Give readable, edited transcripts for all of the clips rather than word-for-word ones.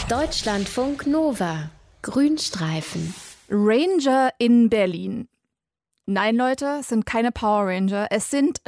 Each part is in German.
Deutschlandfunk Nova. Grünstreifen. Ranger in Berlin. Nein, Leute, es sind keine Power Ranger. Es sind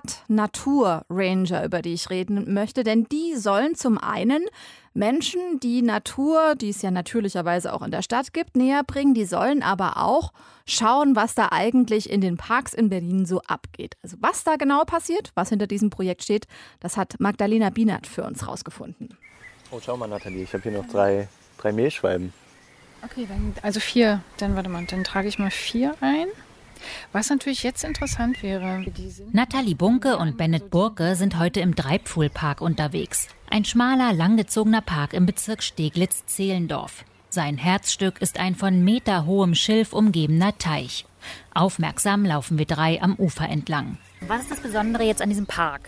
Stadt-Natur-Ranger, über die ich reden möchte. Denn die sollen zum einen Menschen die Natur, die es ja natürlicherweise auch in der Stadt gibt, näher bringen. Die sollen aber auch schauen, was da eigentlich in den Parks in Berlin so abgeht. Also was da genau passiert, was hinter diesem Projekt steht, das hat Magdalena Bienert für uns rausgefunden. Oh, schau mal, Nathalie, ich habe hier noch drei Mehlschwalben. Okay, also 4. Dann warte mal, dann trage ich mal 4 ein. Was natürlich jetzt interessant wäre. Nathalie Bunke und Bennett Burke sind heute im Dreipfuhlpark unterwegs. Ein schmaler, langgezogener Park im Bezirk Steglitz-Zehlendorf. Sein Herzstück ist ein von meterhohem Schilf umgebener Teich. Aufmerksam laufen wir 3 am Ufer entlang. Was ist das Besondere jetzt an diesem Park?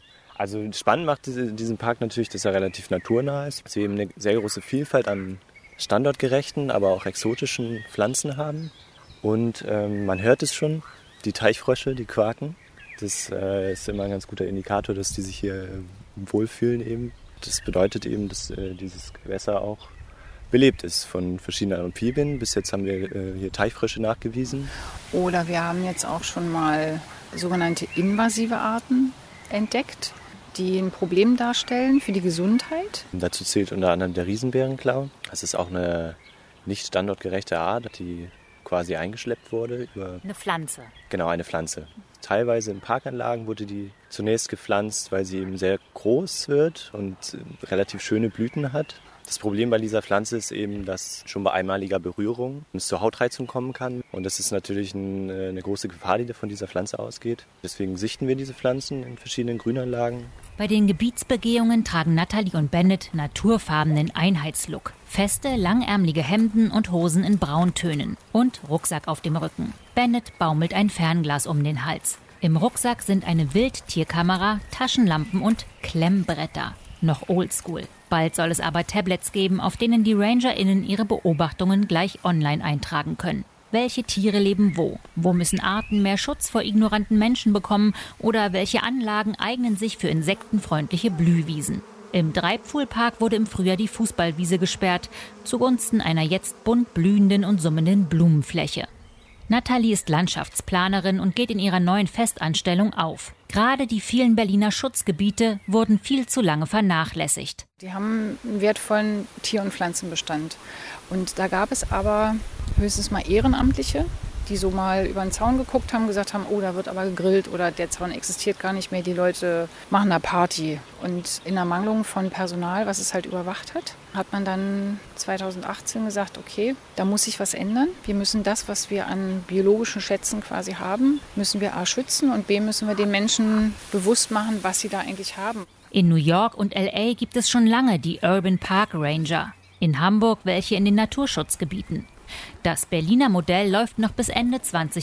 Also spannend macht diesen Park natürlich, dass er relativ naturnah ist. Dass wir eben eine sehr große Vielfalt an standortgerechten, aber auch exotischen Pflanzen haben. Und man hört es schon, die Teichfrösche, die quaken. Das ist immer ein ganz guter Indikator, dass die sich hier wohlfühlen eben. Das bedeutet eben, dass dieses Gewässer auch belebt ist von verschiedenen Amphibien. Bis jetzt haben wir hier Teichfrösche nachgewiesen. Oder wir haben jetzt auch schon mal sogenannte invasive Arten entdeckt, die ein Problem darstellen für die Gesundheit. Dazu zählt unter anderem der Riesenbärenklau. Das ist auch eine nicht standortgerechte Art, die quasi eingeschleppt wurde. Eine Pflanze. Genau, eine Pflanze. Teilweise in Parkanlagen wurde die zunächst gepflanzt, weil sie eben sehr groß wird und relativ schöne Blüten hat. Das Problem bei dieser Pflanze ist eben, dass schon bei einmaliger Berührung es zur Hautreizung kommen kann. Und das ist natürlich eine große Gefahr, die von dieser Pflanze ausgeht. Deswegen sichten wir diese Pflanzen in verschiedenen Grünanlagen. Bei den Gebietsbegehungen tragen Nathalie und Bennett naturfarbenen Einheitslook. Feste, langärmelige Hemden und Hosen in Brauntönen. Und Rucksack auf dem Rücken. Bennett baumelt ein Fernglas um den Hals. Im Rucksack sind eine Wildtierkamera, Taschenlampen und Klemmbretter. Noch oldschool. Bald soll es aber Tablets geben, auf denen die RangerInnen ihre Beobachtungen gleich online eintragen können. Welche Tiere leben wo? Wo müssen Arten mehr Schutz vor ignoranten Menschen bekommen? Oder welche Anlagen eignen sich für insektenfreundliche Blühwiesen? Im Dreipfuhlpark wurde im Frühjahr die Fußballwiese gesperrt, zugunsten einer jetzt bunt blühenden und summenden Blumenfläche. Nathalie ist Landschaftsplanerin und geht in ihrer neuen Festanstellung auf. Gerade die vielen Berliner Schutzgebiete wurden viel zu lange vernachlässigt. Die haben einen wertvollen Tier- und Pflanzenbestand. Und da gab es aber höchstens mal Ehrenamtliche, die so mal über den Zaun geguckt haben, gesagt haben, oh, da wird aber gegrillt oder der Zaun existiert gar nicht mehr, die Leute machen da Party. Und in Ermangelung von Personal, was es halt überwacht hat, hat man dann 2018 gesagt, okay, da muss sich was ändern. Wir müssen das, was wir an biologischen Schätzen quasi haben, müssen wir A schützen und B müssen wir den Menschen bewusst machen, was sie da eigentlich haben. In New York und LA gibt es schon lange die Urban Park Ranger. In Hamburg welche in den Naturschutzgebieten. Das Berliner Modell läuft noch bis Ende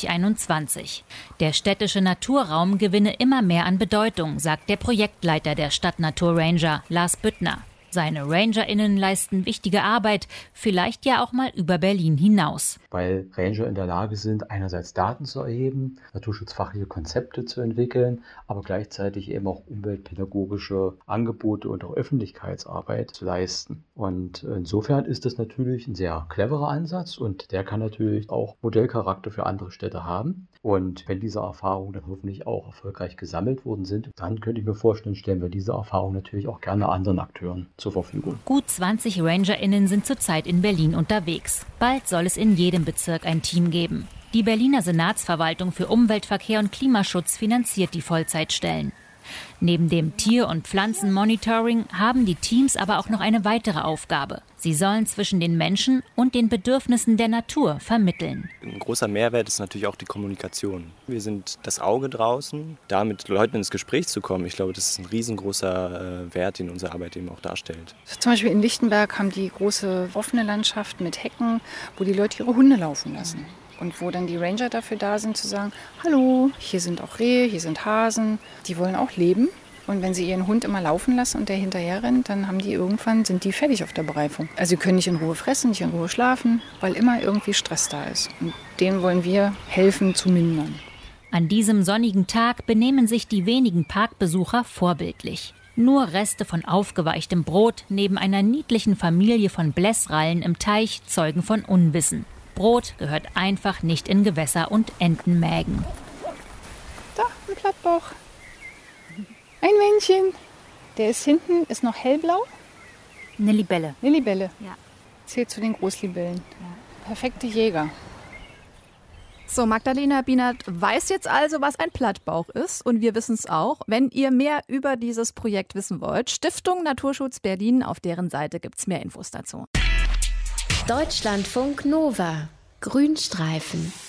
2021. Der städtische Naturraum gewinne immer mehr an Bedeutung, sagt der Projektleiter der Stadt-Natur-Ranger, Lars Büttner. Seine RangerInnen leisten wichtige Arbeit, vielleicht ja auch mal über Berlin hinaus. Weil Ranger in der Lage sind, einerseits Daten zu erheben, naturschutzfachliche Konzepte zu entwickeln, aber gleichzeitig eben auch umweltpädagogische Angebote und auch Öffentlichkeitsarbeit zu leisten. Und insofern ist das natürlich ein sehr cleverer Ansatz und der kann natürlich auch Modellcharakter für andere Städte haben. Und wenn diese Erfahrungen dann hoffentlich auch erfolgreich gesammelt worden sind, dann könnte ich mir vorstellen, stellen wir diese Erfahrung natürlich auch gerne anderen Akteuren zur Verfügung. Gut 20 RangerInnen sind zurzeit in Berlin unterwegs. Bald soll es in jedem Bezirk ein Team geben. Die Berliner Senatsverwaltung für Umwelt, Verkehr und Klimaschutz finanziert die Vollzeitstellen. Neben dem Tier- und Pflanzenmonitoring haben die Teams aber auch noch eine weitere Aufgabe. Sie sollen zwischen den Menschen und den Bedürfnissen der Natur vermitteln. Ein großer Mehrwert ist natürlich auch die Kommunikation. Wir sind das Auge draußen, da mit Leuten ins Gespräch zu kommen. Ich glaube, das ist ein riesengroßer Wert, den unsere Arbeit eben auch darstellt. Zum Beispiel in Lichtenberg haben die große offene Landschaft mit Hecken, wo die Leute ihre Hunde laufen lassen. Und wo dann die Ranger dafür da sind, zu sagen, hallo, hier sind auch Rehe, hier sind Hasen, die wollen auch leben. Und wenn sie ihren Hund immer laufen lassen und der hinterher rennt, dann sind die fertig auf der Bereifung. Also sie können nicht in Ruhe fressen, nicht in Ruhe schlafen, weil immer irgendwie Stress da ist. Und denen wollen wir helfen zu mindern. An diesem sonnigen Tag benehmen sich die wenigen Parkbesucher vorbildlich. Nur Reste von aufgeweichtem Brot neben einer niedlichen Familie von Blässrallen im Teich zeugen von Unwissen. Brot gehört einfach nicht in Gewässer und Entenmägen. Da, ein Plattbauch. Ein Männchen. Der ist hinten, ist noch hellblau. Eine Libelle. Eine Libelle. Ja. Zählt zu den Großlibellen. Ja. Perfekte Jäger. So, Magdalena Bienert weiß jetzt also, was ein Plattbauch ist. Und wir wissen es auch. Wenn ihr mehr über dieses Projekt wissen wollt, Stiftung Naturschutz Berlin, auf deren Seite gibt es mehr Infos dazu. Deutschlandfunk Nova. Grünstreifen.